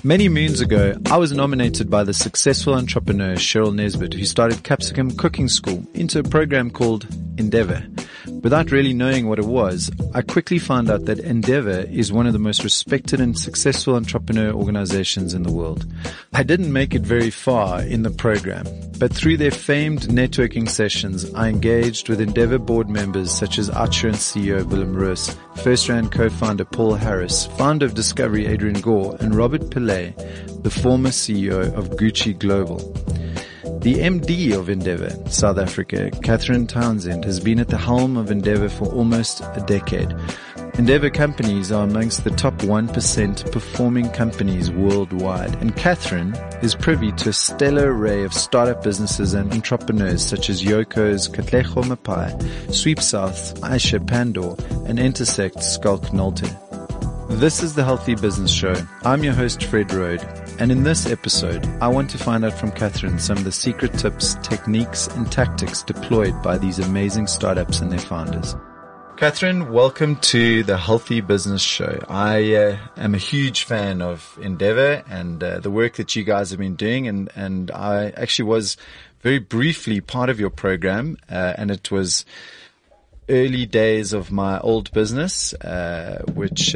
Many moons ago, I was nominated by the successful entrepreneur Cheryl Nesbitt, who started Capsicum Cooking School, into a program called Endeavour. Without really knowing what it was, I quickly found out that Endeavour is one of the most respected and successful entrepreneur organizations in the world. I didn't make it very far in the program, but through their famed networking sessions, I engaged with Endeavour board members such as OUTsurance CEO Willem Roos, FirstRand co-founder Paul Harris, founder of Discovery Adrian Gore, and Robert Pillay, the former CEO of Gucci Global. The MD of Endeavour, South Africa, Catherine Townsend, has been at the helm of Endeavour for almost a decade. Endeavour companies are amongst the top 1% performing companies worldwide, and Catherine is privy to a stellar array of startup businesses and entrepreneurs such as Yoko's Katlego Mapai, Sweep South, Aisha Pandor, and Intersect Skulk Nolte. This is the Healthy Business Show. I'm your host, Fred Rode, and in this episode, I want to find out from Catherine some of the secret tips, techniques, and tactics deployed by these amazing startups and their founders. Catherine, welcome to the Healthy Business Show. I am a huge fan of Endeavour and the work that you guys have been doing, and I actually was very briefly part of your program, and it was early days of my old business, which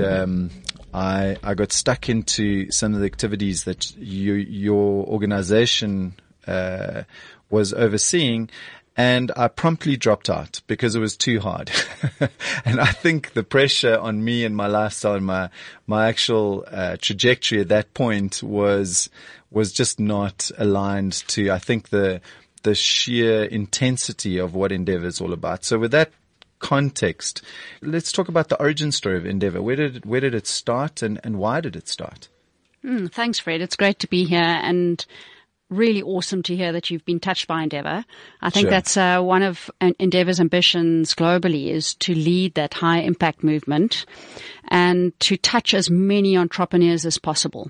I got stuck into some of the activities that your organization was overseeing, and I promptly dropped out because it was too hard. And I think the pressure on me and my lifestyle and my actual trajectory at that point was just not aligned to, I think, the sheer intensity of what Endeavour is all about. So with that context, let's talk about the origin story of Endeavour. Where did it start, and why did it start? Thanks, Fred. It's great to be here, and really awesome to hear that you've been touched by Endeavour. I think that's one of Endeavour's ambitions globally, is to lead that high impact movement and to touch as many entrepreneurs as possible.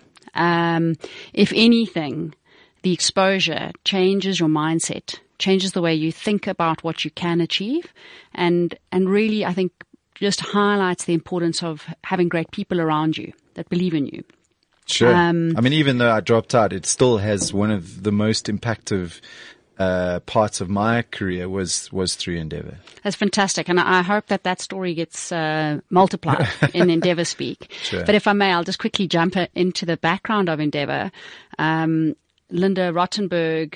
If anything, the exposure changes your mindset, changes the way you think about what you can achieve, and really, I think, just highlights the importance of having great people around you that believe in you. Sure. I mean, even though I dropped out, it still has one of the most impactful parts of my career was through Endeavour. That's fantastic, and I hope that story gets multiplied in Endeavour speak. Sure. But if I may, I'll just quickly jump into the background of Endeavour. Linda Rottenberg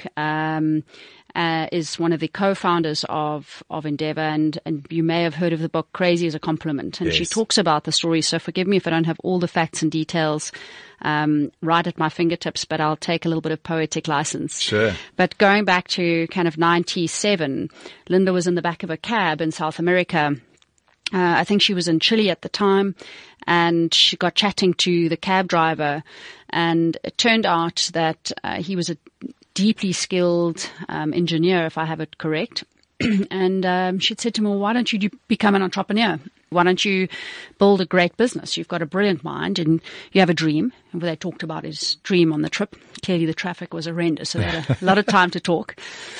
is one of the co-founders of Endeavour, and you may have heard of the book Crazy is a Compliment, and yes, she talks about the story, so forgive me if I don't have all the facts and details right at my fingertips, but I'll take a little bit of poetic license. Sure. But going back to kind of 97, Linda was in the back of a cab in South America. I think she was in Chile at the time, and she got chatting to the cab driver, and it turned out that he was a deeply skilled engineer, if I have it correct. And she'd said to him, well, why don't you become an entrepreneur? Why don't you build a great business? You've got a brilliant mind and you have a dream. And they talked about his dream on the trip. Clearly the traffic was horrendous, so they had a lot of time to talk.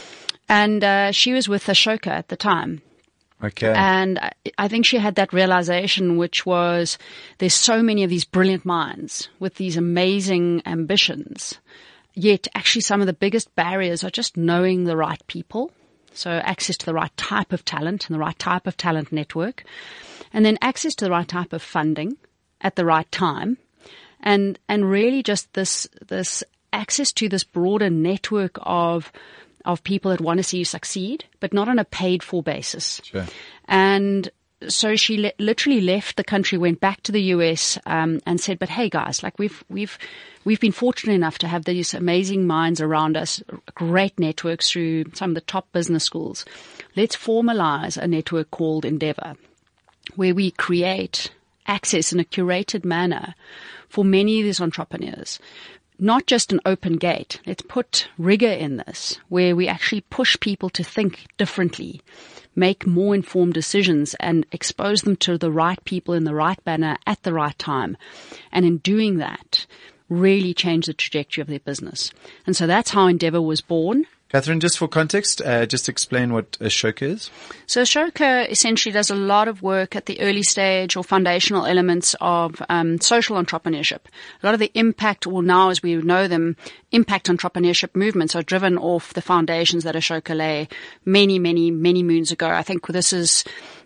And she was with Ashoka at the time. Okay. And I think she had that realization, which was there's so many of these brilliant minds with these amazing ambitions, yet actually some of the biggest barriers are just knowing the right people. So access to the right type of talent and the right type of talent network, and then access to the right type of funding at the right time, and really just this access to this broader network of people that want to see you succeed, but not on a paid for basis. Sure. And so she literally left the country, went back to the US, and said, but hey guys, like we've been fortunate enough to have these amazing minds around us, great networks through some of the top business schools. Let's formalize a network called Endeavour, where we create access in a curated manner for many of these entrepreneurs. Not just an open gate. Let's put rigor in this, where we actually push people to think differently, make more informed decisions, and expose them to the right people in the right manner at the right time. And in doing that, really change the trajectory of their business. And so that's how Endeavour was born. Catherine, just for context, just explain what Ashoka is. So Ashoka essentially does a lot of work at the early stage or foundational elements of social entrepreneurship. A lot of the impact, or now as we know them, impact entrepreneurship movements are driven off the foundations that Ashoka lay many moons ago. I think this is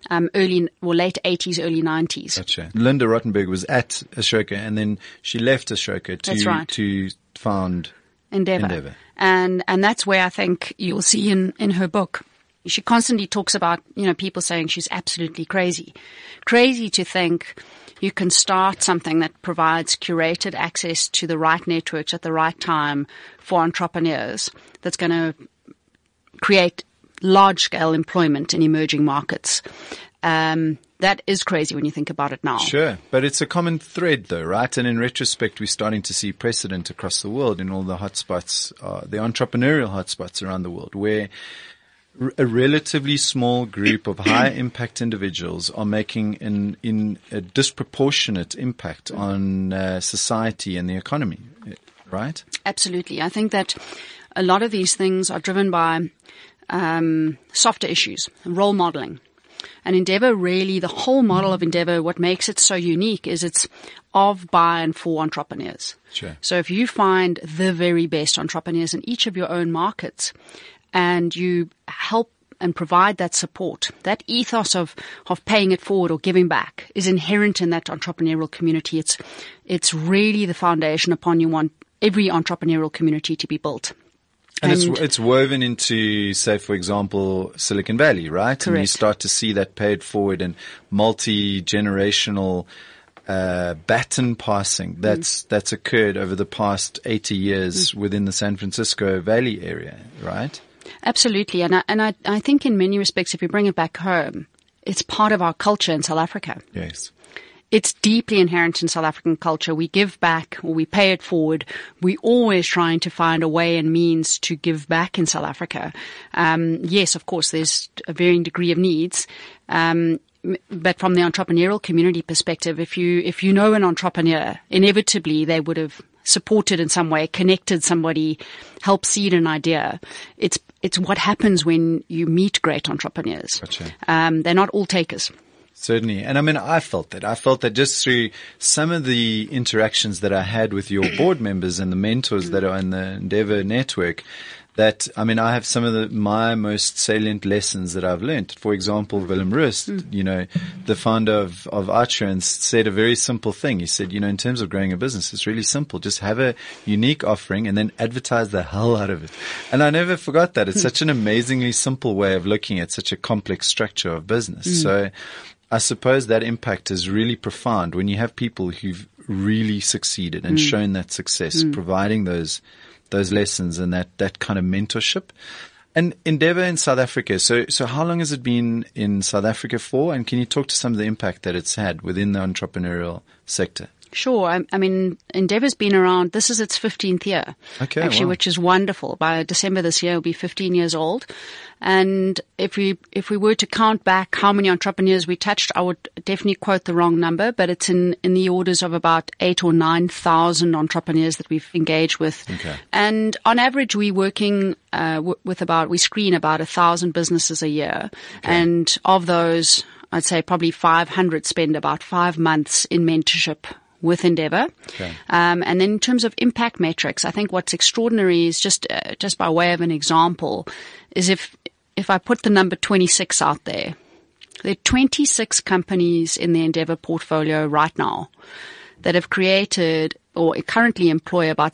late 80s, early 90s. Gotcha. Linda Rottenberg was at Ashoka, and then she left Ashoka to found Endeavour. And that's where I think you'll see in her book, she constantly talks about, people saying she's absolutely crazy. Crazy to think you can start something that provides curated access to the right networks at the right time for entrepreneurs that's going to create large-scale employment in emerging markets. That is crazy when you think about it now. Sure. But it's a common thread though, right? And in retrospect, we're starting to see precedent across the world in all the hotspots, the entrepreneurial hotspots around the world, where a relatively small group of high impact individuals are making in a disproportionate impact on society and the economy, right? Absolutely. I think that a lot of these things are driven by softer issues, role modeling. And Endeavour, really, the whole model of Endeavour, what makes it so unique is it's of, by, and for entrepreneurs. Sure. So if you find the very best entrepreneurs in each of your own markets and you help and provide that support, that ethos of paying it forward or giving back is inherent in that entrepreneurial community. It's really the foundation upon you want every entrepreneurial community to be built. And it's woven into, say, for example, Silicon Valley, right? Correct. And you start to see that paid forward and multi-generational baton passing that's occurred over the past 80 years within the San Francisco Valley area, right? Absolutely. And I think in many respects, if you bring it back home, it's part of our culture in South Africa. Yes. It's deeply inherent in South African culture. We give back or we pay it forward. We're always trying to find a way and means to give back in South Africa. Yes, of course, there's a varying degree of needs. But from the entrepreneurial community perspective, if you know an entrepreneur, inevitably they would have supported in some way, connected somebody, helped seed an idea. It's what happens when you meet great entrepreneurs. Gotcha. They're not all takers. Certainly. And I mean, I felt that just through some of the interactions that I had with your board members and the mentors that are in the Endeavour network, that, I mean, I have some of my most salient lessons that I've learned. For example, Willem Rust, the founder of Artsurance, said a very simple thing. He said, in terms of growing a business, it's really simple. Just have a unique offering and then advertise the hell out of it. And I never forgot that. It's such an amazingly simple way of looking at such a complex structure of business. So I suppose that impact is really profound when you have people who've really succeeded and shown that success, providing those lessons and that kind of mentorship. And Endeavour in South Africa. So how long has it been in South Africa for? And can you talk to some of the impact that it's had within the entrepreneurial sector? Sure. I mean, Endeavour's been around. This is its 15th year. Okay, actually, wow. Which is wonderful. By December this year, it'll be 15 years old. And if we were to count back how many entrepreneurs we touched, I would definitely quote the wrong number, but it's in the orders of about 8,000 or 9,000 entrepreneurs that we've engaged with. Okay. And on average, we're working we screen about 1,000 businesses a year. Okay. And of those, I'd say probably 500 spend about 5 months in mentorship with Endeavour. Okay. And then in terms of impact metrics, I think what's extraordinary is just by way of an example, is if I put the number 26 out there are 26 companies in the Endeavour portfolio right now that have created or currently employ about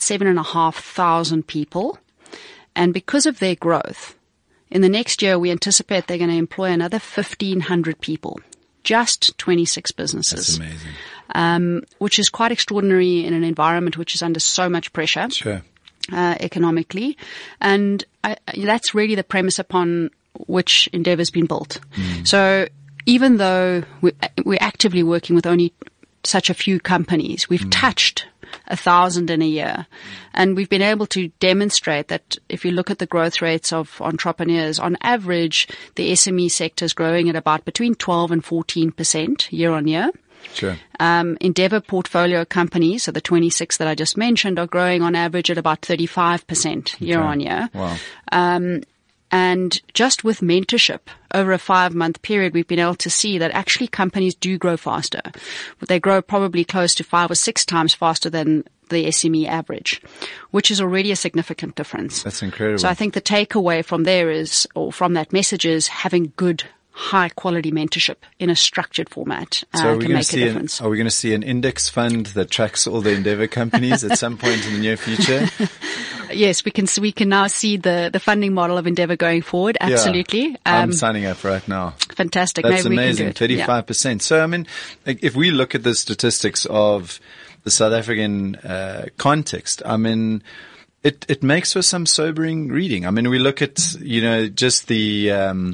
7,500 people. And because of their growth, in the next year, we anticipate they're going to employ another 1,500 people. Just 26 businesses. That's amazing. Which is quite extraordinary in an environment which is under so much pressure. Sure. Economically. And that's really the premise upon which Endeavour's been built. So even though we're actively working with only such a few companies, we've touched 1,000 in a year. And we've been able to demonstrate that if you look at the growth rates of entrepreneurs, on average, the SME sector is growing at about between 12 and 14% year on year. Sure. Endeavour portfolio companies, so the 26 that I just mentioned, are growing on average at about 35% year on year. Wow. And just with mentorship over a 5-month period, we've been able to see that actually companies do grow faster. They grow probably close to 5 or 6 times faster than the SME average, which is already a significant difference. That's incredible. So I think the takeaway from there is, or from that message is, having good, high quality mentorship in a structured format can make a difference. Are we going to see an index fund that tracks all the Endeavour companies at some point in the near future? Yes, we can now see the funding model of Endeavour going forward. Absolutely. Yeah, I'm signing up right now. Fantastic. That's Maybe amazing. We can do it. 35%. Yeah. So, I mean, if we look at the statistics of the South African context, I mean, it makes for some sobering reading. I mean, we look at, just the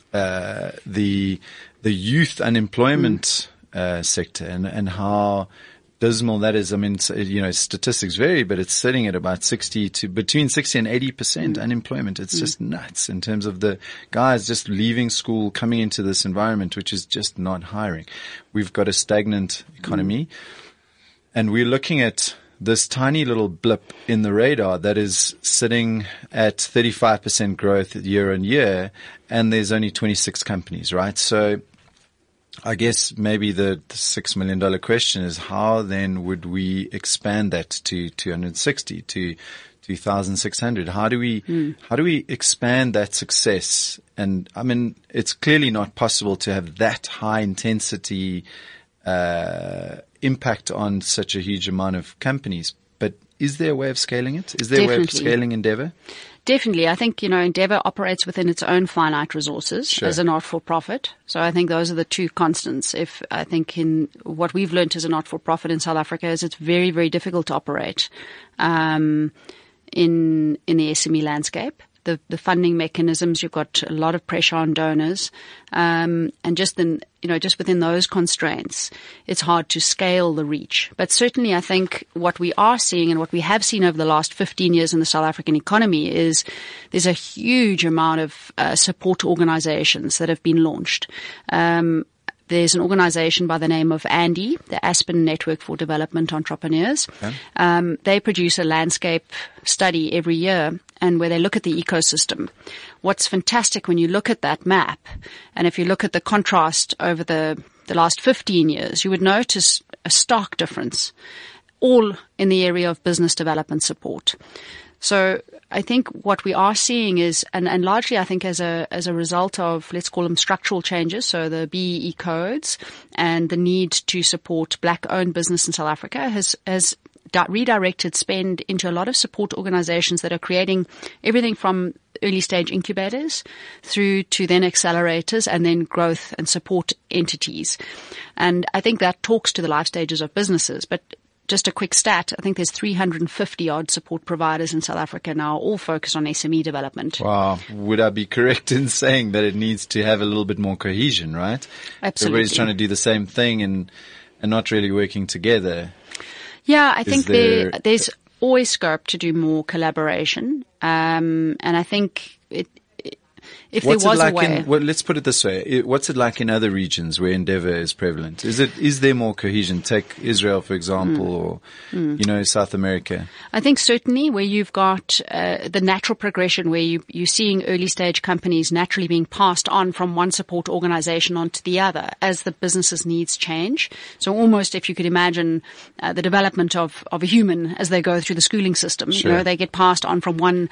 youth unemployment sector and how dismal that is. I mean, statistics vary, but it's sitting at about between 60 and 80% unemployment. It's just nuts in terms of the guys just leaving school, coming into this environment, which is just not hiring. We've got a stagnant economy, and we're looking at this tiny little blip in the radar that is sitting at 35% growth year on year, and there's only 26 companies, right? So I guess maybe the $6 million question is, how then would we expand that to 260, to 2,600? How do we expand that success? And I mean, it's clearly not possible to have that high intensity impact on such a huge amount of companies. But is there a way of scaling it? Is there a way of scaling Endeavour? Definitely. I think, Endeavour operates within its own finite resources as a not-for-profit. So I think those are the two constants. I think in what we've learned as a not-for-profit in South Africa is it's very, very difficult to operate in the SME landscape. The funding mechanisms, you've got a lot of pressure on donors. And just within those constraints, it's hard to scale the reach. But certainly I think what we are seeing and what we have seen over the last 15 years in the South African economy is there's a huge amount of support organizations that have been launched. There's an organization by the name of ANDE, the Aspen Network for Development Entrepreneurs. Okay. They produce a landscape study every year, and where they look at the ecosystem. What's fantastic when you look at that map, and if you look at the contrast over the last 15 years, you would notice a stark difference, all in the area of business development support. So I think what we are seeing is, and largely I think as a result of, let's call them structural changes, so the BEE codes and the need to support black-owned business in South Africa has redirected spend into a lot of support organizations that are creating everything from early stage incubators through to then accelerators and then growth and support entities. And I think that talks to the life stages of businesses. But just a quick stat, I think there's 350 odd support providers in South Africa now, all focused on SME development. Wow. Would I be correct in saying that it needs to have a little bit more cohesion, right? Absolutely. Everybody's trying to do the same thing and not really working together. Yeah, I think there's always scope to do more collaboration. And I think if there was a way. Let's put it this way. What's it like in other regions where Endeavour is prevalent? Is there more cohesion? Take Israel, for example, or, South America. I think certainly where you've got the natural progression where you're seeing early stage companies naturally being passed on from one support organization onto the other as the business's needs change. So almost if you could imagine the development of a human as they go through the schooling system, sure. They get passed on from one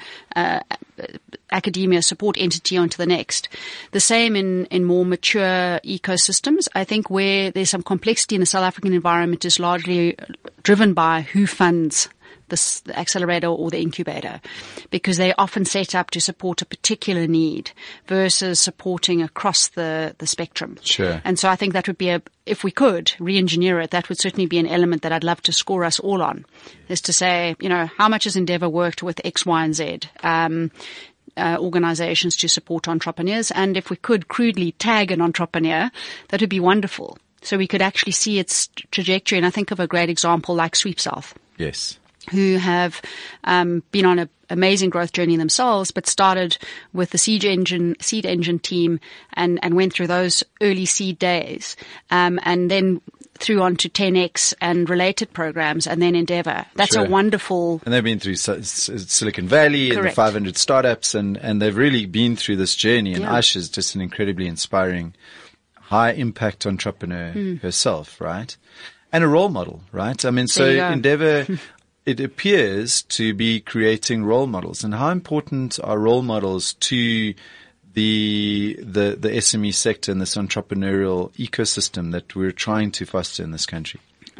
academia support entity onto the next. The same in more mature ecosystems. I think where there's some complexity in the South African environment is largely driven by who funds the accelerator or the incubator, because they're often set up to support a particular need versus supporting across the spectrum. Sure. And so I think that would be if we could re-engineer it, that would certainly be an element that I'd love to score us all on, is to say, how much has Endeavour worked with X, Y, and Z? Organizations to support entrepreneurs. And if we could crudely tag an entrepreneur, that would be wonderful. So we could actually see its trajectory. And I think of a great example like Sweep South. Yes. Who have been on an amazing growth journey themselves, but started with the seed engine team and went through those early seed days. And then through onto 10X and related programs, and then Endeavor. That's Sure. a wonderful. And they've been through Silicon Valley and the Correct. 500 startups, and they've really been through this journey. And Yeah. Aisha is just an incredibly inspiring, high impact entrepreneur herself, right? And a role model, right? I mean, so There you go. Endeavor, it appears to be creating role models. And how important are role models to the SME sector and this entrepreneurial ecosystem that we're trying to foster in this country?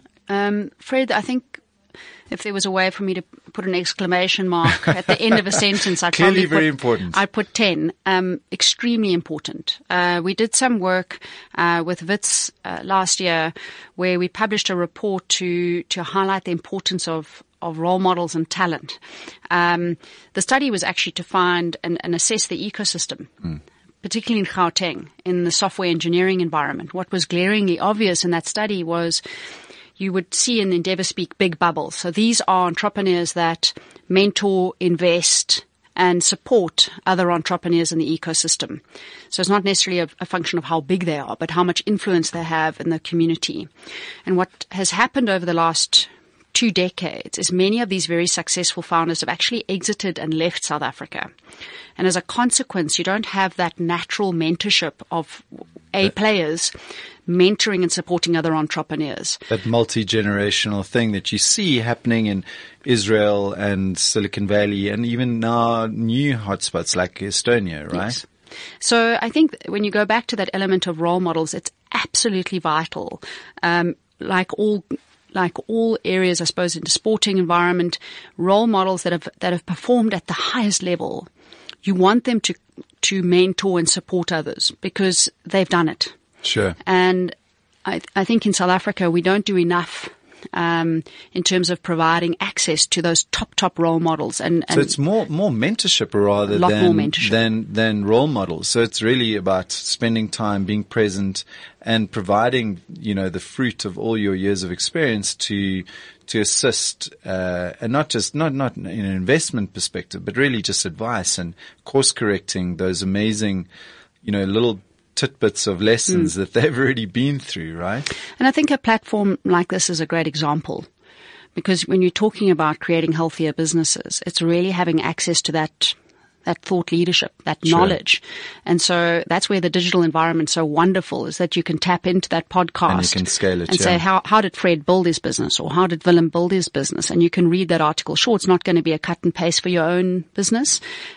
Fred, I think if there was a way for me to put an exclamation mark at the end of a sentence, I'd Clearly probably very important. I'd put 10. Extremely important. We did some work with WITS last year where we published a report to highlight the importance of role models and talent. The study was actually to find and assess the ecosystem, particularly in Gauteng, in the software engineering environment. What was glaringly obvious in that study was you would see in Endeavor Speak big bubbles. So these are entrepreneurs that mentor, invest, and support other entrepreneurs in the ecosystem. So it's not necessarily a function of how big they are, but how much influence they have in the community. And what has happened over the last 2 decades is many of these very successful founders have actually exited and left South Africa. And as a consequence, you don't have that natural mentorship of players mentoring and supporting other entrepreneurs. That multi-generational thing that you see happening in Israel and Silicon Valley and even now new hotspots like Estonia, right? Yes. So I think when you go back to that element of role models, it's absolutely vital. Like all areas, I suppose, in the sporting environment, role models that have performed at the highest level, you want them to mentor and support others because they've done it. Sure. And I think in South Africa, we don't do enough in terms of providing access to those top role models. And so it's more mentorship rather more mentorship. than role models. So it's really about spending time, being present, and providing, the fruit of all your years of experience to assist, and not in an investment perspective, but really just advice and course correcting those amazing, little tidbits of lessons that they've already been through, right? And I think a platform like this is a great example because when you're talking about creating healthier businesses, it's really having access to that thought leadership, that Sure. knowledge. And so that's where the digital environment's so wonderful is that you can tap into that podcast And you can scale it, and say, how did Fred build his business or how did Willem build his business? And you can read that article. Sure, it's not going to be a cut and paste for your own business.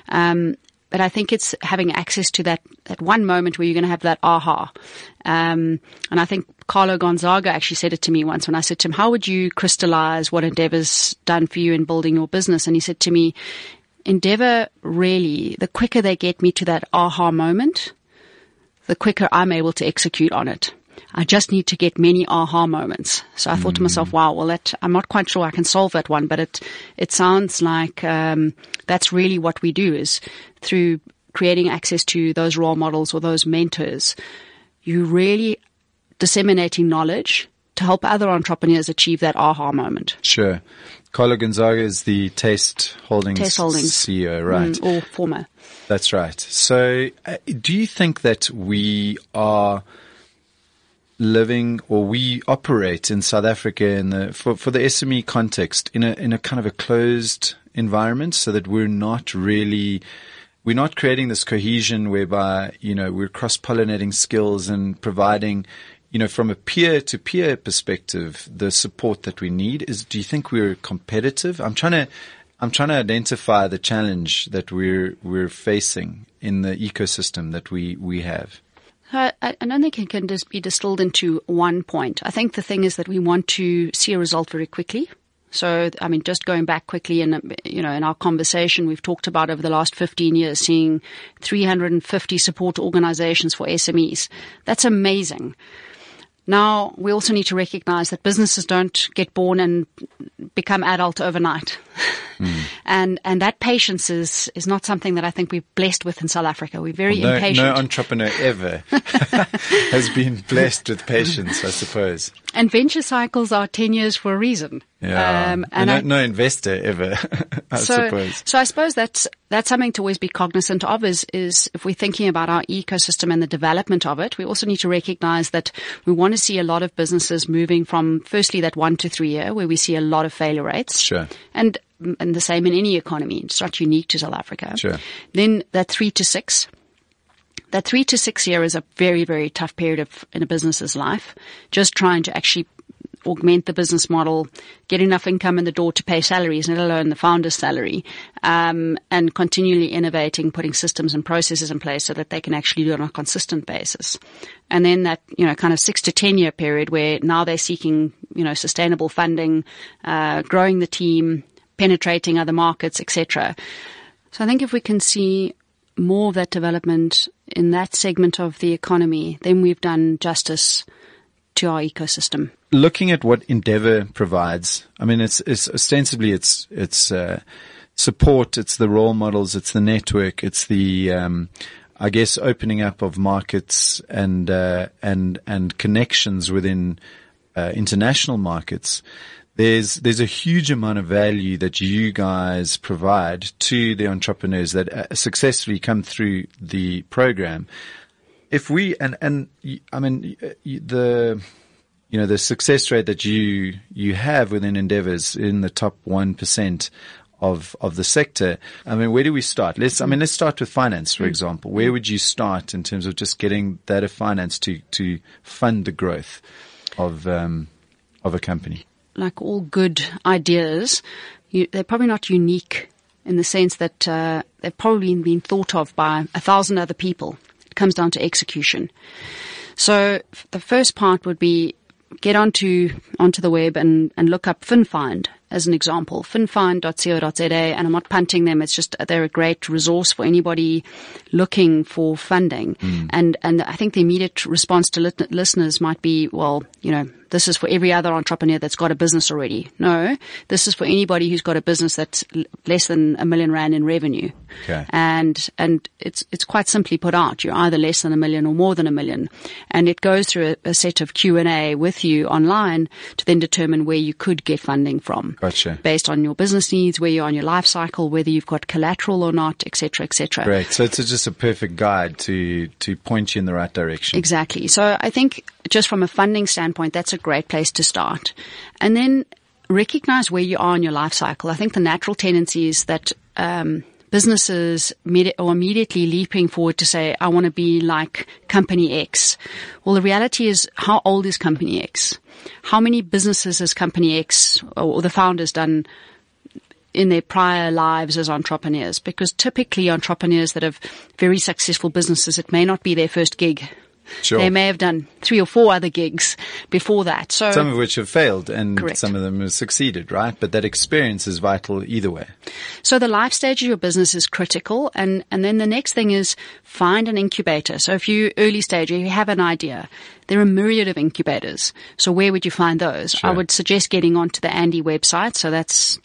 But I think it's having access to that one moment where you're going to have that aha. And I think Carlo Gonzaga actually said it to me once when I said to him, how would you crystallize what Endeavor's done for you in building your business? And he said to me, Endeavor really, the quicker they get me to that aha moment, the quicker I'm able to execute on it. I just need to get many aha moments. So I thought to myself, wow, well, I'm not quite sure I can solve that one, but it sounds like that's really what we do is through creating access to those role models or those mentors, you really disseminating knowledge to help other entrepreneurs achieve that aha moment. Sure. Carlo Gonzaga is the Taste Holdings CEO, right? Or former. That's right. So do you think that we are living or we operate in South Africa for the SME context in a kind of a closed environment so that we're not creating this cohesion whereby, we're cross-pollinating skills and providing, from a peer-to-peer perspective, the support that we need do you think we're competitive? I'm trying to identify the challenge that we're facing in the ecosystem that we have. I don't think it can just be distilled into one point. I think the thing is that we want to see a result very quickly. So, just going back quickly in our conversation, we've talked about over the last 15 years seeing 350 support organizations for SMEs. That's amazing. Now, we also need to recognize that businesses don't get born and become adult overnight. And that patience is not something that I think we're blessed with in South Africa. We're very impatient. No entrepreneur ever has been blessed with patience, I suppose. And venture cycles are 10 years for a reason. Yeah. And no investor ever, I suppose. So I suppose that's something to always be cognizant of is if we're thinking about our ecosystem and the development of it, we also need to recognize that we want to see a lot of businesses moving from firstly that 1 to 3 year where we see a lot of failure rates. Sure. And the same in any economy. It's not unique to South Africa. Sure. Then that 3 to 6. That 3 to 6 year is a very, very tough period in a business's life. Just trying to actually augment the business model, get enough income in the door to pay salaries, let alone the founder's salary, and continually innovating, putting systems and processes in place so that they can actually do it on a consistent basis. And then that, kind of 6 to 10 year period where now they're seeking, sustainable funding, growing the team, penetrating other markets, etc. So I think if we can see more of that development in that segment of the economy, then we've done justice to our ecosystem. Looking at what Endeavour provides, I mean, it's ostensibly it's support, it's the role models, it's the network, it's the I guess opening up of markets and connections within international markets. There's a huge amount of value that you guys provide to the entrepreneurs that successfully come through the program. If we the success rate that you have within Endeavour's in the top 1% of the sector. I mean, where do we start? Let's start with finance, for example. Where would you start in terms of just getting that of finance to fund the growth of a company? Like all good ideas, they're probably not unique in the sense that they've probably been thought of by 1,000 other people. It comes down to execution. So the first part would be get onto the web and look up FinFind as an example, finfind.co.za, and I'm not punting them. It's just they're a great resource for anybody looking for funding. And I think the immediate response to listeners might be, well, this is for every other entrepreneur that's got a business already. No, this is for anybody who's got a business that's less than R1 million in revenue. Okay. And it's quite simply put out. You're either less than R1 million or more than R1 million. And it goes through a set of Q&A with you online to then determine where you could get funding from. Gotcha. Based on your business needs, where you're on your life cycle, whether you've got collateral or not, et cetera, et cetera. Great. So it's just a perfect guide to point you in the right direction. Exactly. So I think just from a funding standpoint, that's a great place to start. And then recognize where you are in your life cycle. I think the natural tendency is that businesses are immediately leaping forward to say, I want to be like company X. Well, the reality is, how old is company X? How many businesses has company X or the founders done in their prior lives as entrepreneurs? Because typically entrepreneurs that have very successful businesses, it may not be their first gig. Sure. They may have done 3 or 4 other gigs before that. So some of which have failed and correct. Some of them have succeeded, right? But that experience is vital either way. So the life stage of your business is critical. And then the next thing is find an incubator. So if you early stage, if you have an idea, there are a myriad of incubators. So where would you find those? Sure. I would suggest getting onto the Ande website. So that's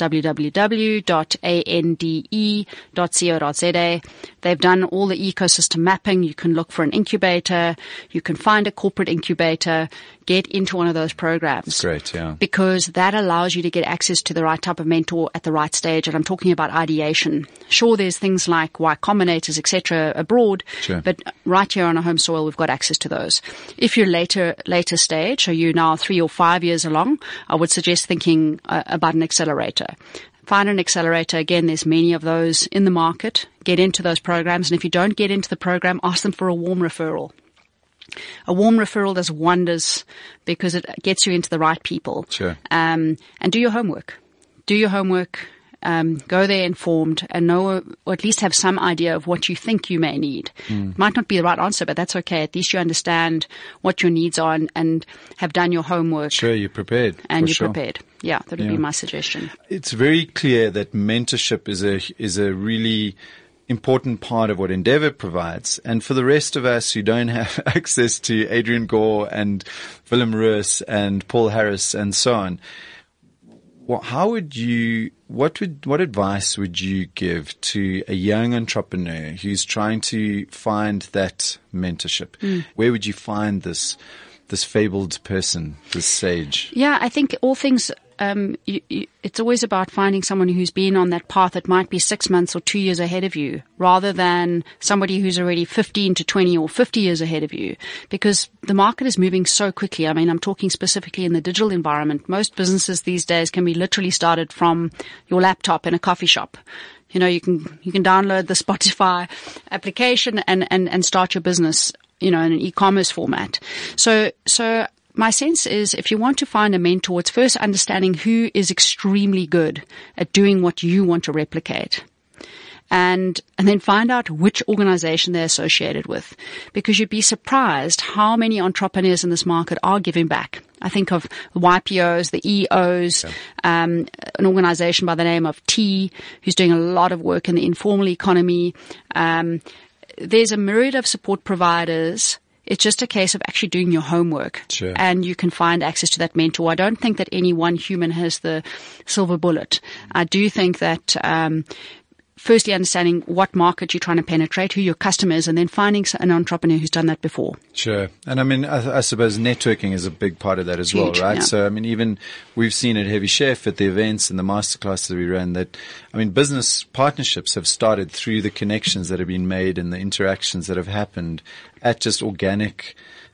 www.ande.co.za. They've done all the ecosystem mapping. You can look for an incubator. You can find a corporate incubator. Get into one of those programs. That's great, yeah. Because that allows you to get access to the right type of mentor at the right stage. And I'm talking about ideation. Sure, there's things like Y Combinators, etc. abroad. Sure. But right here on our home soil, we've got access to those. If you're later stage, so you're now 3 or 5 years along, I would suggest thinking about an accelerator. Find an accelerator. Again, there's many of those in the market. Get into those programs. And if you don't get into the program, ask them for a warm referral. A warm referral does wonders because it gets you into the right people. Sure. And do your homework. Do your homework. Go there informed and know, or at least have some idea of what you think you may need. It might not be the right answer, but that's okay. At least you understand what your needs are and have done your homework. Sure, you're prepared. And you're prepared. Yeah, that would be my suggestion. It's very clear that mentorship is a really important part of what Endeavour provides. And for the rest of us who don't have access to Adrian Gore and Willem Roos and Paul Harris and so on, what advice would you give to a young entrepreneur who's trying to find that mentorship? Where would you find this this fabled person, this sage? Yeah, I think all things, it's always about finding someone who's been on that path that might be 6 months or 2 years ahead of you, rather than somebody who's already 15 to 20 or 50 years ahead of you, because the market is moving so quickly. I mean, I'm talking specifically in the digital environment. Most businesses these days can be literally started from your laptop in a coffee shop. You know, you can download the Spotify application and start your business, you know, in an e-commerce format. So my sense is, if you want to find a mentor, it's first understanding who is extremely good at doing what you want to replicate. And then find out which organization they're associated with, because you'd be surprised how many entrepreneurs in this market are giving back. I think of the YPOs, the EOs, an organization by the name of T, who's doing a lot of work in the informal economy. There's a myriad of support providers. It's just a case of actually doing your homework. Sure. And you can find access to that mentor. I don't think that any one human has the silver bullet. I do think that, firstly understanding what market you're trying to penetrate, who your customer is, and then finding an entrepreneur who's done that before. Sure. And I mean, I suppose networking is a big part of that as well, right? Yeah. So, I mean, even we've seen at Heavy Chef at the events and the masterclasses that we ran that, I mean, business partnerships have started through the connections that have been made and the interactions that have happened at just organic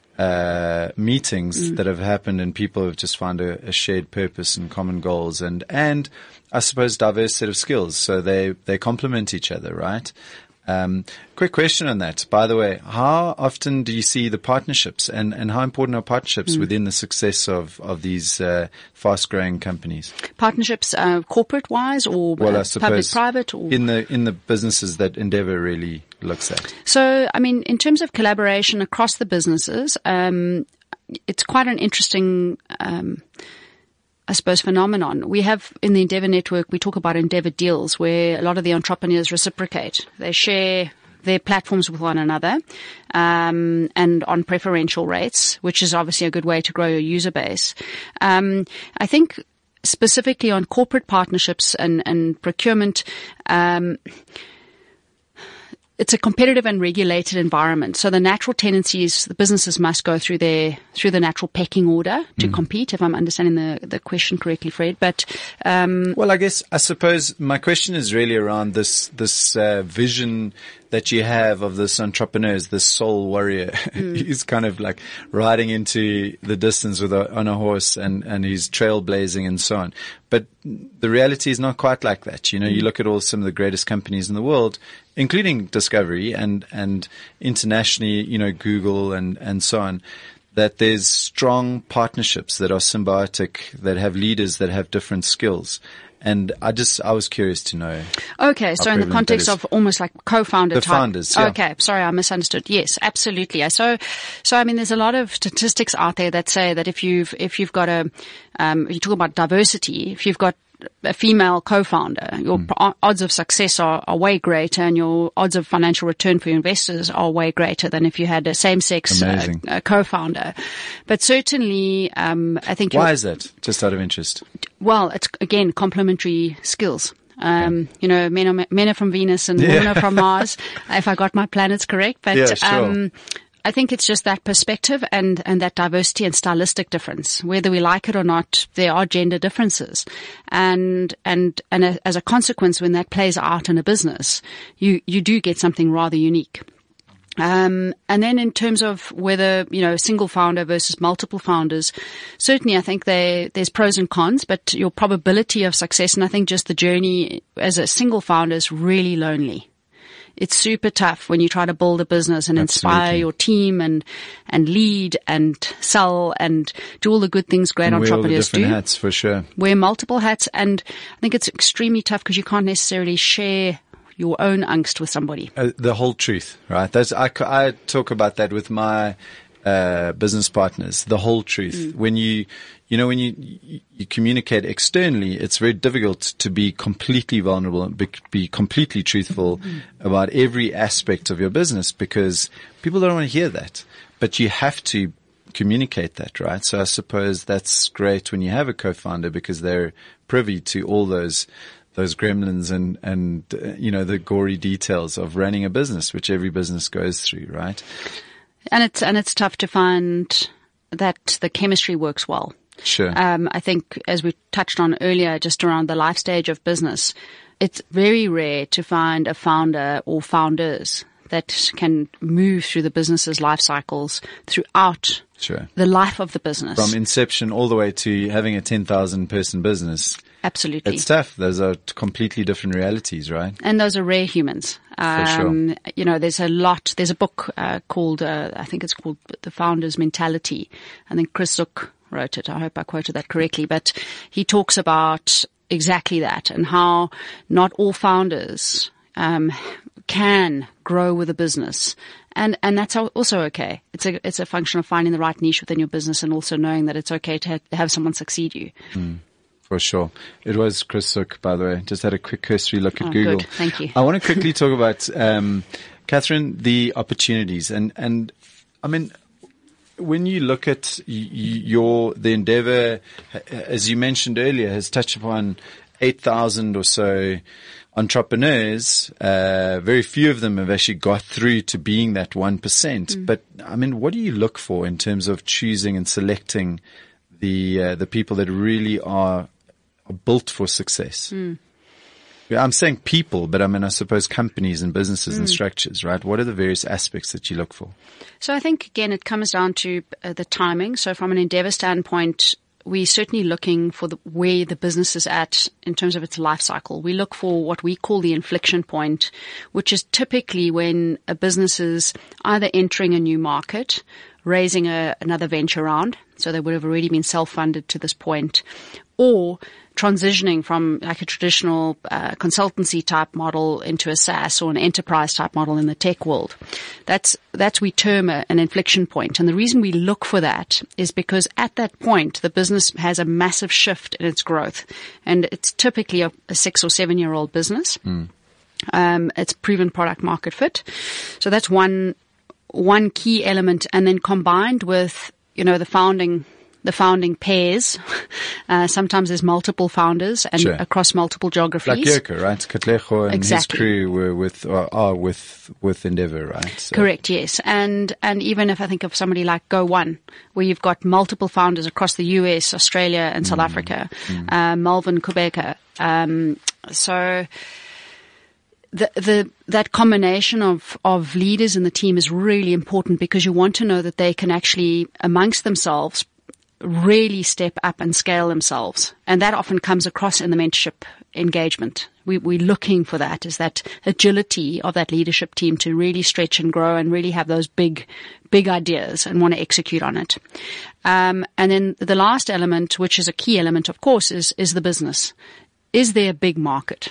meetings that have happened, and people have just found a shared purpose and common goals and I suppose diverse set of skills. So they complement each other, right? Quick question on that. By the way, how often do you see the partnerships and how important are partnerships within the success of these fast growing companies? Partnerships, corporate wise or Well, I suppose public private, or in the businesses that Endeavour really looks at. So, I mean, in terms of collaboration across the businesses, it's quite an interesting, I suppose, phenomenon. We have in the Endeavour network, we talk about Endeavour deals, where a lot of the entrepreneurs reciprocate. They share their platforms with one another, and on preferential rates, which is obviously a good way to grow your user base. I think specifically on corporate partnerships and procurement, it's a competitive and regulated environment. So the natural tendency is the businesses must go through the natural pecking order to compete, if I'm understanding the question correctly, Fred. But, well, I suppose my question is really around this vision that you have of this entrepreneur, this soul warrior. He's kind of like riding into the distance on a horse and he's trailblazing and so on. But the reality is not quite like that. You know, you look at some of the greatest companies in the world, including Discovery and internationally, you know, Google and so on, that there's strong partnerships that are symbiotic, that have leaders that have different skills. And I was curious to know. Okay. So in the context of almost like co-founder type. The founders, yeah. Okay. Sorry, I misunderstood. Yes, absolutely. So I mean, there's a lot of statistics out there that say that if you've got you talk about diversity, if you've got a female co-founder, your odds of success are way greater, and your odds of financial return for your investors are way greater than if you had a same-sex co-founder. But certainly, I think. Why is that? Just out of interest. Well, it's again complementary skills. You know, men are from Venus and women are from Mars, if I got my planets correct. But yeah, sure. I think it's just that perspective and that diversity and stylistic difference. Whether we like it or not, there are gender differences. And as a consequence, when that plays out in a business, you do get something rather unique. And then in terms of whether, you know, single founder versus multiple founders, certainly I think there's pros and cons, but your probability of success, and I think just the journey as a single founder is really lonely. It's super tough when you try to build a business and inspire your team and lead and sell and do all the good things great entrepreneurs do. Wear all the different hats, for sure. Wear multiple hats, and I think it's extremely tough because you can't necessarily share your own angst with somebody. The whole truth, right? I talk about that with my business partners. The whole truth. When you communicate externally, it's very difficult to be completely vulnerable and be completely truthful about every aspect of your business, because people don't want to hear that. But you have to communicate that, right? So I suppose that's great when you have a co-founder, because they're privy to all those gremlins and you know, the gory details of running a business, which every business goes through, right? And it's tough to find that the chemistry works well. Sure. I think, as we touched on earlier, just around the life stage of business, it's very rare to find a founder or founders that can move through the business's life cycles throughout the life of the business. From inception all the way to having a 10,000 person business. Absolutely. It's tough. Those are completely different realities, right? And those are rare humans. For sure. There's a book called, I think it's called The Founder's Mentality. I think Chris Zook wrote it. I hope I quoted that correctly. But he talks about exactly that and how not all founders can grow with a business. And that's also okay. It's a function of finding the right niche within your business and also knowing that it's okay to have someone succeed you. For sure. It was Chris Zook, by the way. Just had a quick cursory look at Google. Good. Thank you. I want to quickly talk about, Catherine, the opportunities. And I mean, when you look at the Endeavour, as you mentioned earlier, has touched upon 8,000 or so entrepreneurs. Very few of them have actually got through to being that 1%. But I mean, what do you look for in terms of choosing and selecting the people that really are built for success? Yeah, I'm saying people, but I mean, I suppose companies and businesses and structures, right? What are the various aspects that you look for? So I think, again, it comes down to the timing. So from an Endeavour standpoint, we're certainly looking for where the business is at in terms of its life cycle. We look for what we call the inflection point, which is typically when a business is either entering a new market, raising another venture round, so they would have already been self-funded to this point, or transitioning from like a traditional consultancy type model into a SaaS or an enterprise type model in the tech world. That's we term an inflection point. And the reason we look for that is because at that point, the business has a massive shift in its growth. And it's typically a 6 or 7 year old business. It's proven product market fit. So that's one key element. And then combined with, the founding pairs. Sometimes there's multiple founders and across multiple geographies. Like Jirka, right? Katlego and his crew are with Endeavour, right? So. Correct, yes. And even if I think of somebody like Go1, where you've got multiple founders across the US, Australia and South Africa, Melvin Kubeka. So that combination of leaders in the team is really important because you want to know that they can actually, amongst themselves, really step up and scale themselves. And that often comes across in the mentorship engagement. We're looking for that, is that agility of that leadership team to really stretch and grow and really have those big ideas and want to execute on it. And then the last element, which is a key element, of course, is the business. Is there a big market?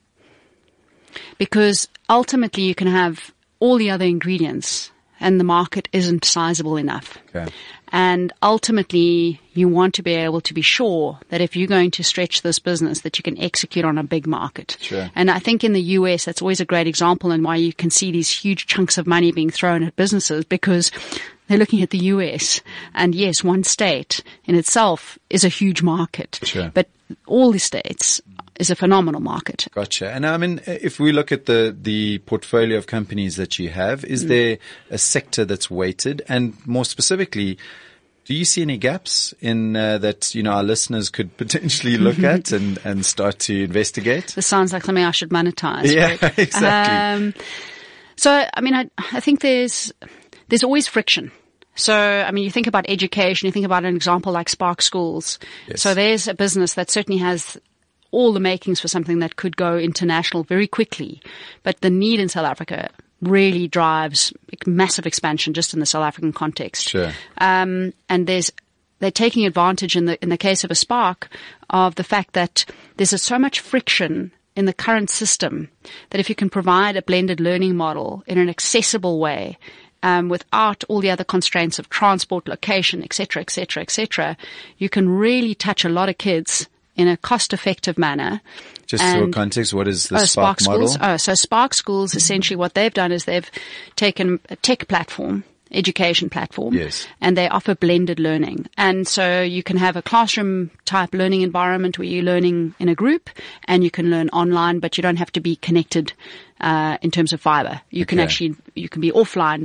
Because ultimately you can have all the other ingredients and the market isn't sizable enough. Okay. And ultimately, you want to be able to be sure that if you're going to stretch this business, that you can execute on a big market. Sure. And I think in the US, that's always a great example and why you can see these huge chunks of money being thrown at businesses because they're looking at the US. And yes, one state in itself is a huge market. Sure. But all the states is a phenomenal market. Gotcha. And I mean, if we look at the portfolio of companies that you have, is there a sector that's weighted? And more specifically, do you see any gaps in that, our listeners could potentially look at and start to investigate? This sounds like something I should monetize. Yeah, right? Exactly. So, I mean, I think there's always friction. So, I mean, you think about education, you think about an example like Spark Schools. Yes. So there's a business that certainly has all the makings for something that could go international very quickly. But the need in South Africa really drives massive expansion just in the South African context. Sure. And they're taking advantage in the case of a Spark of the fact that there's so much friction in the current system that if you can provide a blended learning model in an accessible way, without all the other constraints of transport, location, et cetera, you can really touch a lot of kids in a cost-effective manner. Just for context, what is the Spark model? So Spark Schools, essentially what they've done is they've taken a tech platform, education platform, yes, and they offer blended learning. And so you can have a classroom-type learning environment where you're learning in a group, and you can learn online, but you don't have to be connected in terms of fiber. You can be offline, but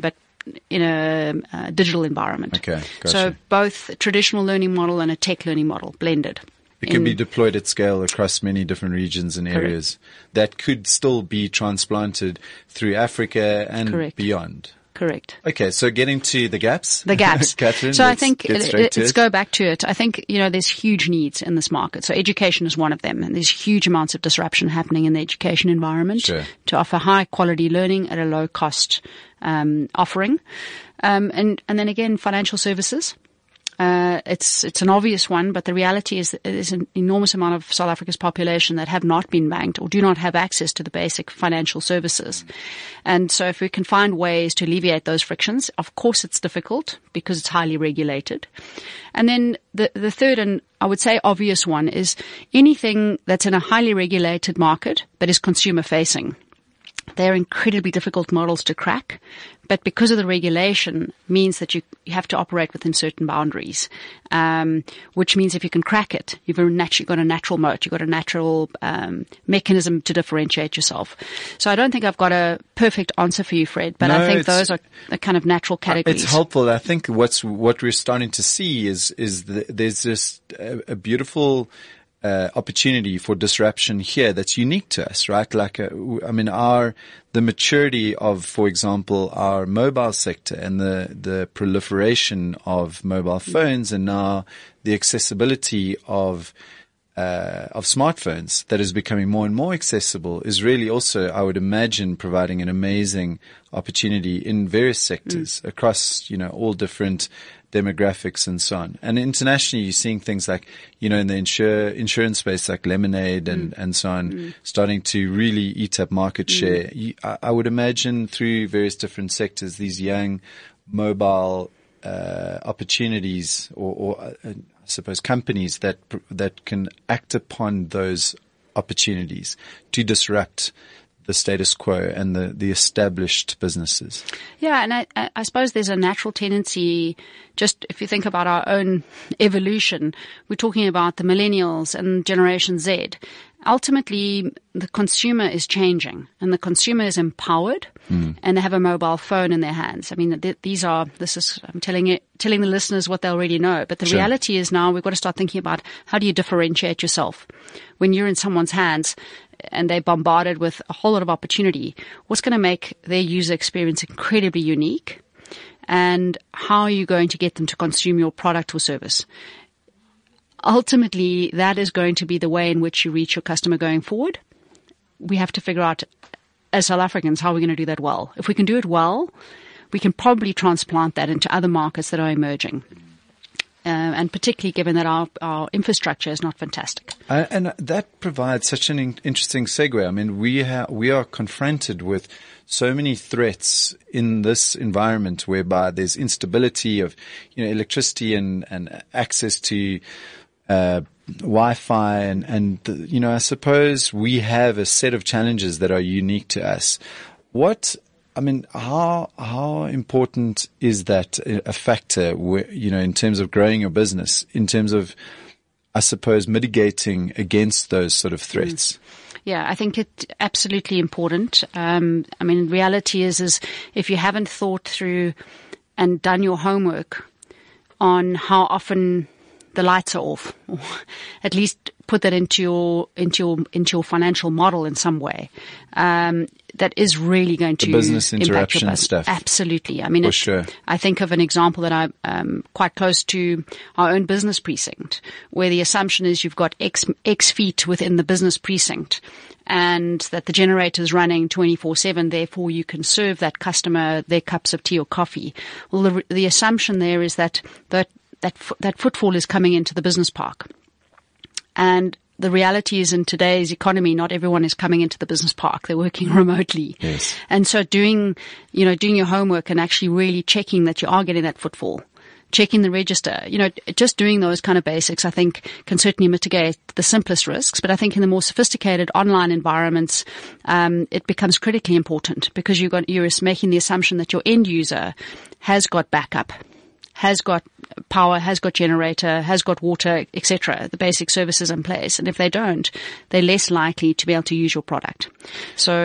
a digital environment. Okay, gotcha. So both a traditional learning model and a tech learning model blended. It can be deployed at scale across many different regions and areas that could still be transplanted through Africa and beyond. Correct. Okay, so getting to the gaps. The gaps. Catherine, so I think let's go back to it. I think, there's huge needs in this market. So education is one of them, and there's huge amounts of disruption happening in the education environment to offer high quality learning at a low cost offering. And then again, financial services. It's an obvious one, but the reality is that there's an enormous amount of South Africa's population that have not been banked or do not have access to the basic financial services. And so if we can find ways to alleviate those frictions, of course it's difficult because it's highly regulated. And then the third and I would say obvious one is anything that's in a highly regulated market that is consumer facing. They're incredibly difficult models to crack, but because of the regulation means that you have to operate within certain boundaries, which means if you can crack it, you've got a natural moat, you've got a natural mechanism to differentiate yourself. So I don't think I've got a perfect answer for you, Fred, but I think those are the kind of natural categories. It's helpful. I think what we're starting to see is there's just a beautiful opportunity for disruption here that's unique to us, right? Like, the maturity of, for example, our mobile sector and the proliferation of mobile phones and now the accessibility of smartphones that is becoming more and more accessible is really also, I would imagine, providing an amazing opportunity in various sectors across, all different demographics and so on. And internationally, you're seeing things like, in the insurance space, like Lemonade and so on, starting to really eat up market share. I would imagine through various different sectors, these young mobile opportunities or I suppose companies that can act upon those opportunities to disrupt the status quo and the established businesses. Yeah, and I suppose there's a natural tendency, just if you think about our own evolution, we're talking about the millennials and Generation Z. Ultimately, the consumer is changing and the consumer is empowered and they have a mobile phone in their hands. I mean, I'm telling the listeners what they already know, but the reality is now we've got to start thinking about how do you differentiate yourself when you're in someone's hands and they're bombarded with a whole lot of opportunity. What's going to make their user experience incredibly unique? And how are you going to get them to consume your product or service? Ultimately, that is going to be the way in which you reach your customer going forward. We have to figure out, as South Africans, how we're going to do that well. If we can do it well, we can probably transplant that into other markets that are emerging. And particularly given that our infrastructure is not fantastic. And that provides such an interesting segue. I mean, we are confronted with so many threats in this environment whereby there's instability of, electricity and access to Wi-Fi and I suppose we have a set of challenges that are unique to us. How important is that a factor, in terms of growing your business, in terms of, I suppose, mitigating against those sort of threats? Yeah, I think it's absolutely important. Reality is if you haven't thought through and done your homework on how often the lights are off, or at least put that into your financial model in some way, that is really going to business impact your interruption stuff. Absolutely. For sure. I think of an example that I'm quite close to our own business precinct, where the assumption is you've got X feet within the business precinct, and that the generator is running 24/7. Therefore, you can serve that customer their cups of tea or coffee. Well, the assumption there is that footfall is coming into the business park. And the reality is in today's economy, not everyone is coming into the business park. They're working remotely. Yes. And so doing your homework and actually really checking that you are getting that footfall, checking the register, just doing those kind of basics, I think can certainly mitigate the simplest risks. But I think in the more sophisticated online environments, it becomes critically important because you're making the assumption that your end user has got backup, has got power, has got generator, has got water, etc., the basic services in place. And if they don't, they're less likely to be able to use your product. So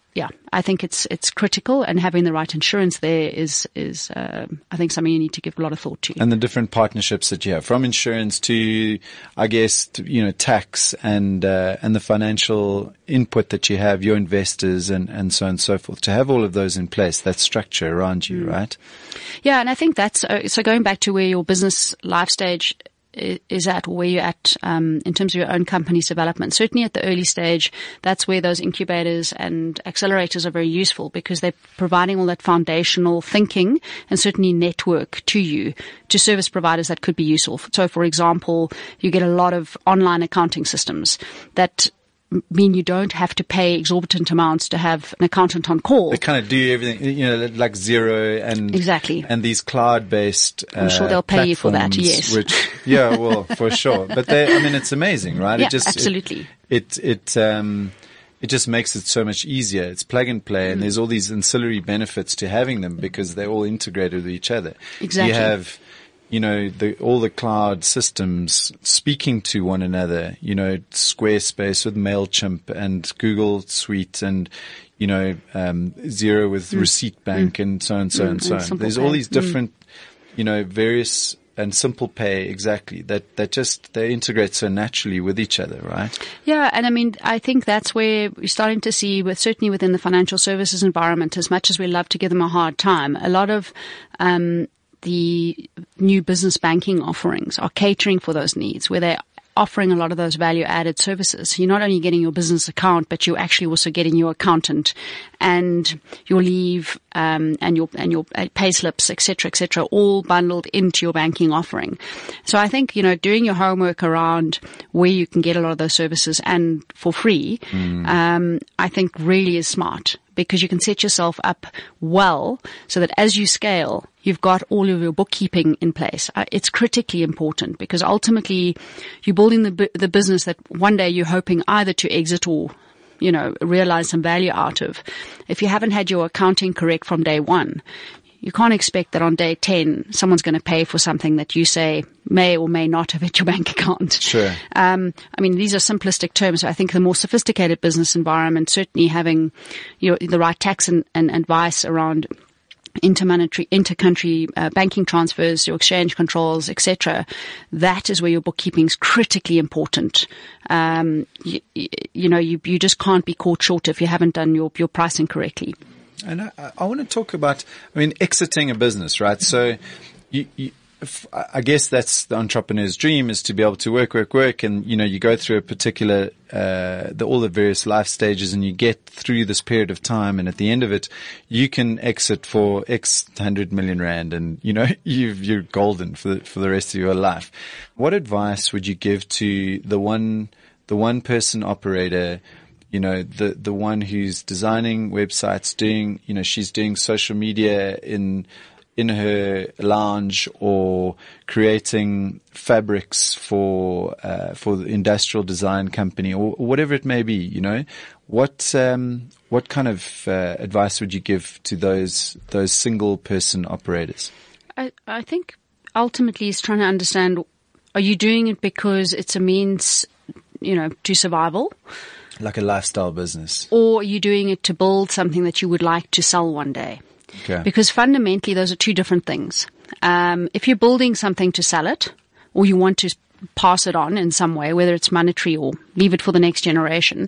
I think it's critical, and having the right insurance there is I think something you need to give a lot of thought to. And the different partnerships that you have, from insurance to, I guess, tax and the financial input that you have, your investors and so on and so forth. To have all of those in place, that structure around you, right? Yeah, and I think that's so going back to where your business life stage is at, or where you're at in terms of your own company's development. Certainly at the early stage, that's where those incubators and accelerators are very useful, because they're providing all that foundational thinking and certainly network to you, to service providers that could be useful. So, for example, you get a lot of online accounting systems that mean you don't have to pay exorbitant amounts to have an accountant on call. They kind of do everything, like Xero and exactly, and these cloud-based. I'm sure they'll pay you for that. Yes, well, for sure. But it's amazing, right? Yeah, absolutely. It just makes it so much easier. It's plug and play, and there's all these ancillary benefits to having them because they're all integrated with each other. Exactly. You have, all the cloud systems speaking to one another, Squarespace with MailChimp and Google Suite and, Xero with Receipt Bank and so on and so on and so on. There's all these different, various and Simple Pay, exactly, that they integrate so naturally with each other, right? Yeah, and I think that's where we're starting to see, certainly within the financial services environment, as much as we love to give them a hard time, a lot of the new business banking offerings are catering for those needs, where they're offering a lot of those value-added services. You're not only getting your business account, but you're actually also getting your accountant and your leave and your pay slips, et cetera, all bundled into your banking offering. So I think, doing your homework around where you can get a lot of those services and for free, I think really is smart, because you can set yourself up well so that as you scale, you've got all of your bookkeeping in place. It's critically important, because ultimately you're building the business that one day you're hoping either to exit or, realize some value out of. If you haven't had your accounting correct from day one, you can't expect that on day 10, someone's going to pay for something that you say may or may not have hit your bank account. Sure. These are simplistic terms. So I think the more sophisticated business environment, certainly having the right tax and advice around intercountry banking transfers, your exchange controls, etc. That is where your bookkeeping is critically important. You just can't be caught short if you haven't done your pricing correctly. And I want to talk about, exiting a business, right? So I guess that's the entrepreneur's dream, is to be able to work. And, you go through a particular, all the various life stages, and you get through this period of time. And at the end of it, you can exit for X 100 million rand, and, you're golden for the rest of your life. What advice would you give to the one person operator, the one who's designing websites, she's doing social media in her lounge, or creating fabrics for the industrial design company, or whatever it may be, what kind of advice would you give to those single person operators? I think ultimately is trying to understand, are you doing it because it's a means, to survival? Like a lifestyle business. Or are you doing it to build something that you would like to sell one day? Okay. Because fundamentally, those are two different things. If you're building something to sell it, or you want to pass it on in some way, whether it's monetary or leave it for the next generation,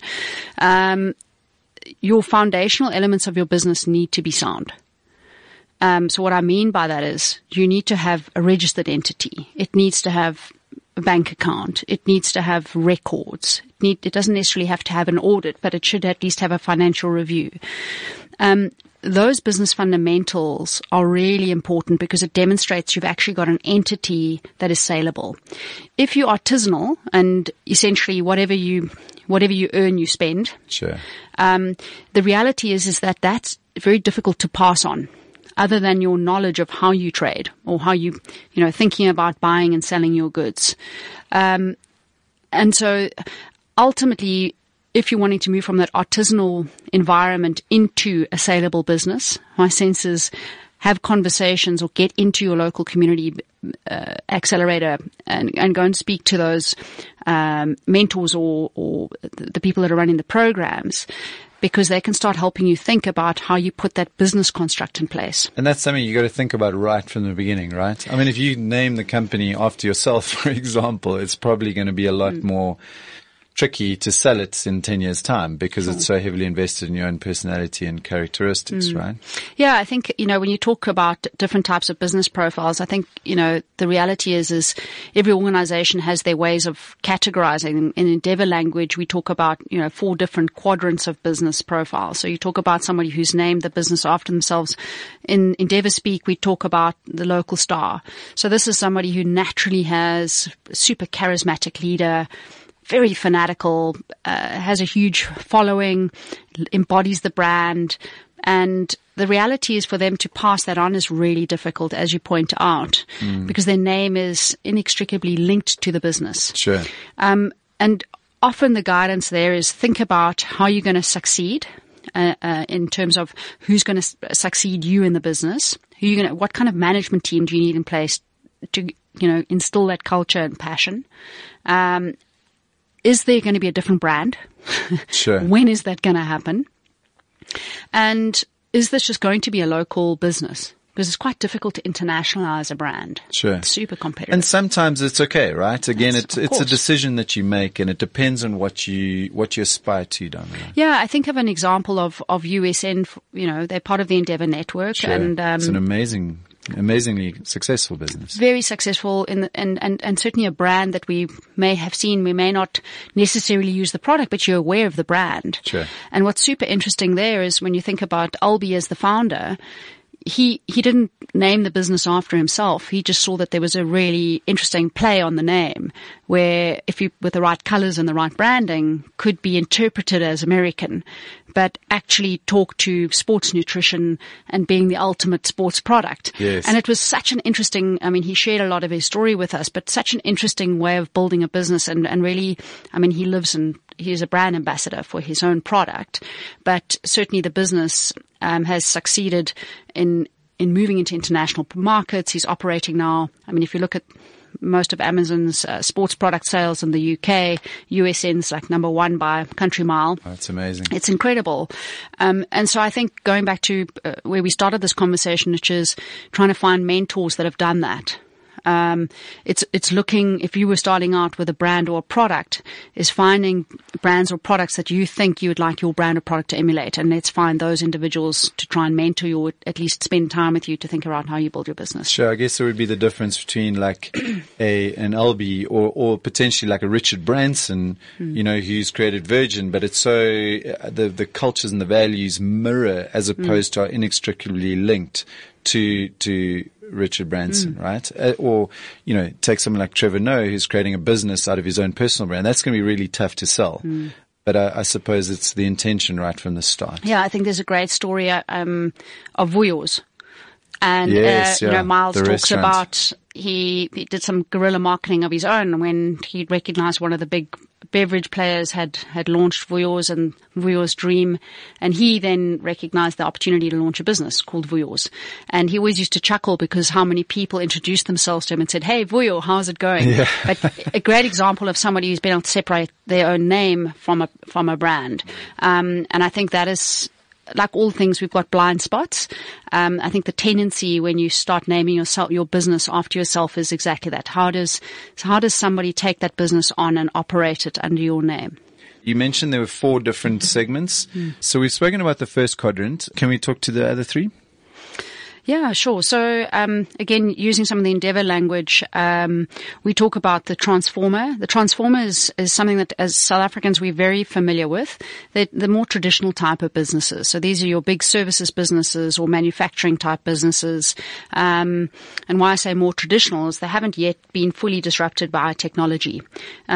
your foundational elements of your business need to be sound. So what I mean by that is you need to have a registered entity. It needs to have a bank account. It needs to have records. It doesn't necessarily have to have an audit, but it should at least have a financial review. Those business fundamentals are really important, because it demonstrates you've actually got an entity that is saleable. If you're artisanal and essentially whatever you earn, you spend. Sure. The reality is that that's very difficult to pass on, other than your knowledge of how you trade, or how you thinking about buying and selling your goods. And so ultimately, if you're wanting to move from that artisanal environment into a saleable business, my sense is have conversations or get into your local community accelerator and go and speak to those mentors or the people that are running the programs, because they can start helping you think about how you put that business construct in place. And that's something you got to think about right from the beginning, right? I mean, if you name the company after yourself, for example, it's probably going to be a lot more tricky to sell it in 10 years' time because it's so heavily invested in your own personality and characteristics, right? Yeah, I think, when you talk about different types of business profiles, I think, the reality is every organization has their ways of categorizing. In Endeavor language, we talk about, 4 different quadrants of business profiles. So you talk about somebody who's named the business after themselves. In Endeavor speak, we talk about the local star. So this is somebody who naturally has a super charismatic leader, very fanatical, has a huge following, embodies the brand. And the reality is for them to pass that on is really difficult, as you point out, because their name is inextricably linked to the business. Sure. And often the guidance there is think about how you're going to succeed in terms of who's going to succeed you in the business, what kind of management team do you need in place to, instill that culture and passion. Is there going to be a different brand? Sure. When is that going to happen? And is this just going to be a local business? Because it's quite difficult to internationalize a brand. Sure. It's super competitive. And sometimes it's okay, right? Again, Yes, it's a decision that you make, and it depends on what you aspire to down the line. Yeah, I think of an example of USN, they're part of the Endeavor network. Sure. And it's an amazingly successful business. Very successful and certainly a brand that we may have seen. We may not necessarily use the product, but you're aware of the brand. Sure. And what's super interesting there is when you think about Albie as the founder, he didn't name the business after himself. He just saw that there was a really interesting play on the name where if you, with the right colors and the right branding, could be interpreted as American, but actually talk to sports nutrition and being the ultimate sports product. Yes. And it was such an interesting, he shared a lot of his story with us, but such an interesting way of building a business and really, he's a brand ambassador for his own product, but certainly the business has succeeded in moving into international markets. He's operating now. If you look at most of Amazon's sports product sales in the UK, USN's like number 1 by country mile. That's amazing. It's incredible. And so I think going back to where we started this conversation, which is trying to find mentors that have done that. It's looking, if you were starting out with a brand or a product, is finding brands or products that you think you would like your brand or product to emulate. And let's find those individuals to try and mentor you or at least spend time with you to think about how you build your business. Sure. I guess there would be the difference between like an Albie or potentially like a Richard Branson, who's created Virgin, but it's so, the cultures and the values mirror as opposed to are inextricably linked to Richard Branson, right? Or, take someone like Trevor Noah who's creating a business out of his own personal brand. That's going to be really tough to sell. But I suppose it's the intention right from the start. Yeah, I think there's a great story of Vuyo's. And, yes, Miles the talks restaurant. about he did some guerrilla marketing of his own when he recognized one of the big beverage players had launched Vuyo's and Vuyo's Dream. And he then recognized the opportunity to launch a business called Vuyo's. And he always used to chuckle because how many people introduced themselves to him and said, "Hey, Vuyo, how's it going?" Yeah. But a great example of somebody who's been able to separate their own name from a brand. And I think that is, like all things, we've got blind spots. I think the tendency when you start naming your business after yourself is exactly that. How does somebody take that business on and operate it under your name? You mentioned there were 4 different segments. So we've spoken about the first quadrant. Can we talk to the other 3? Yeah, sure. So, again, using some of the Endeavor language, we talk about the transformer. The transformer is something that as South Africans we're very familiar with. They're the more traditional type of businesses. So these are your big services businesses or manufacturing type businesses. And why I say more traditional is they haven't yet been fully disrupted by technology.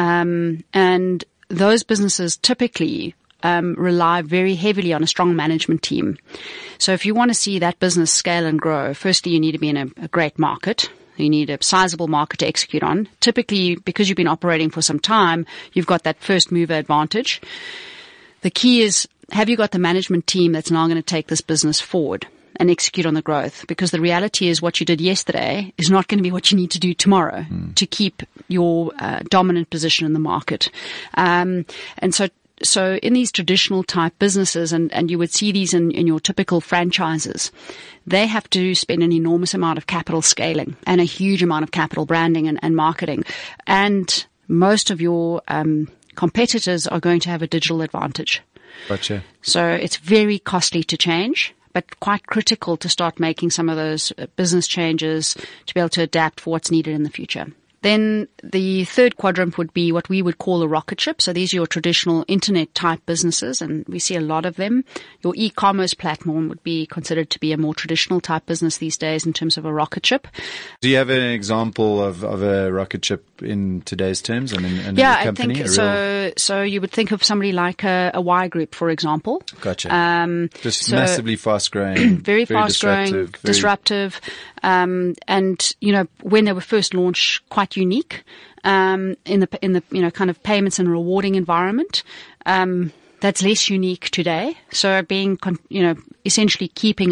And those businesses typically rely very heavily on a strong management team. So if you want to see that business scale and grow, firstly, you need to be in a great market. You need a sizable market to execute on. Typically, because you've been operating for some time, you've got that first mover advantage. The key is, have you got the management team that's now going to take this business forward and execute on the growth? Because the reality is what you did yesterday is not going to be what you need to do tomorrow to keep your dominant position in the market. And so so in these traditional type businesses, and you would see these in your typical franchises, they have to spend an enormous amount of capital scaling and a huge amount of capital branding and marketing. And most of your competitors are going to have a digital advantage. Gotcha. So it's very costly to change, but quite critical to start making some of those business changes to be able to adapt for what's needed in the future. Then the third quadrant would be what we would call a rocket ship. So these are your traditional internet type businesses, and we see a lot of them. Your e-commerce platform would be considered to be a more traditional type business these days in terms of a rocket ship. Do you have an example of a rocket ship in today's terms and in yeah, a company? I think so you would think of somebody like a Y Group, for example. Gotcha. Just massively fast growing. Very fast growing, disruptive. And, when they were first launched, quite unique, in the, kind of payments and rewarding environment. That's less unique today. So being, essentially keeping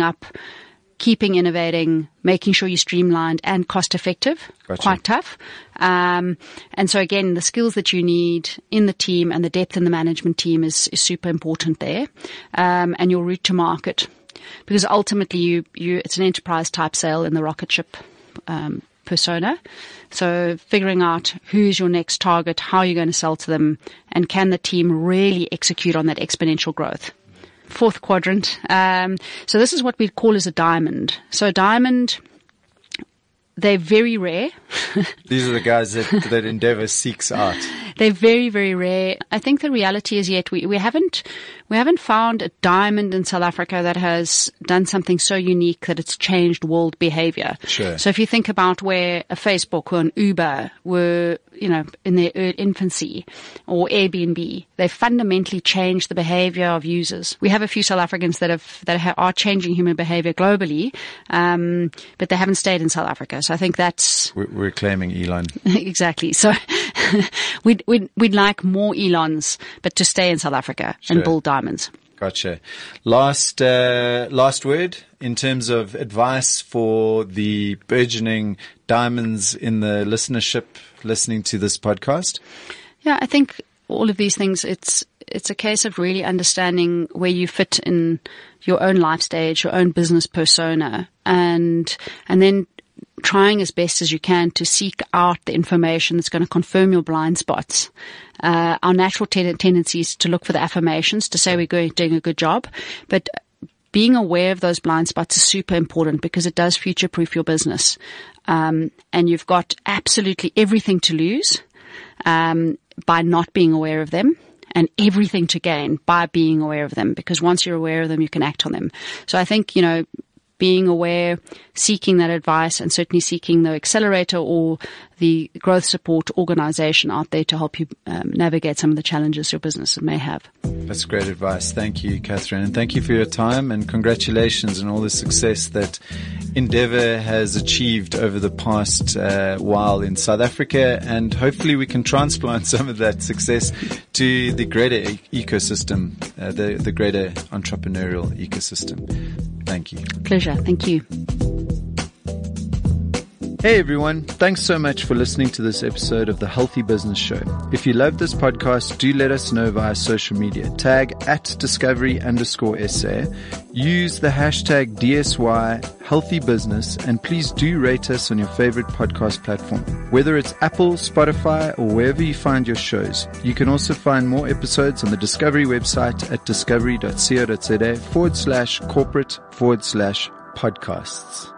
innovating, making sure you're streamlined and cost effective, Gotcha. Quite tough. And so again, the skills that you need in the team and the depth in the management team is super important there. And your route to market. Because ultimately it's an enterprise type sale in the rocket ship, persona. So figuring out who's your next target, how you're going to sell to them, and can the team really execute on that exponential growth. Fourth quadrant. So this is what we call as a diamond. So a diamond, they're very rare. These are the guys that Endeavour seeks out. They're very, very rare. I think the reality is yet we haven't found a diamond in South Africa that has done something so unique that it's changed world behavior. Sure. So if you think about where a Facebook or an Uber were, in their infancy, or Airbnb, they fundamentally changed the behavior of users. We have a few South Africans that are changing human behavior globally, but they haven't stayed in South Africa. So I think that's... We're claiming Elon. Exactly. So we'd like more Elons, but to stay in South Africa and build diamonds. Gotcha. Last word in terms of advice for the burgeoning diamonds in the listenership listening to this podcast? Yeah, I think all of these things, it's a case of really understanding where you fit in your own life stage, your own business persona, and then trying as best as you can to seek out the information that's going to confirm your blind spots. Our natural tendency is to look for the affirmations, to say we're doing a good job, but being aware of those blind spots is super important because it does future-proof your business. And you've got absolutely everything to lose by not being aware of them, and everything to gain by being aware of them, because once you're aware of them, you can act on them. So I think, being aware, seeking that advice, and certainly seeking the accelerator or the growth support organization out there to help you navigate some of the challenges your business may have. That's great advice. Thank you, Catherine. And thank you for your time, and congratulations on all the success that Endeavour has achieved over the past while in South Africa. And hopefully we can transplant some of that success to the greater ecosystem, the greater entrepreneurial ecosystem. Thank you. Pleasure. Thank you. Hey everyone, thanks so much for listening to this episode of The Healthy Business Show. If you love this podcast, do let us know via social media. Tag @discovery_SA. Use the hashtag DSY Healthy Business, and please do rate us on your favorite podcast platform. Whether it's Apple, Spotify, or wherever you find your shows. You can also find more episodes on the Discovery website at discovery.co.za /corporate/podcasts.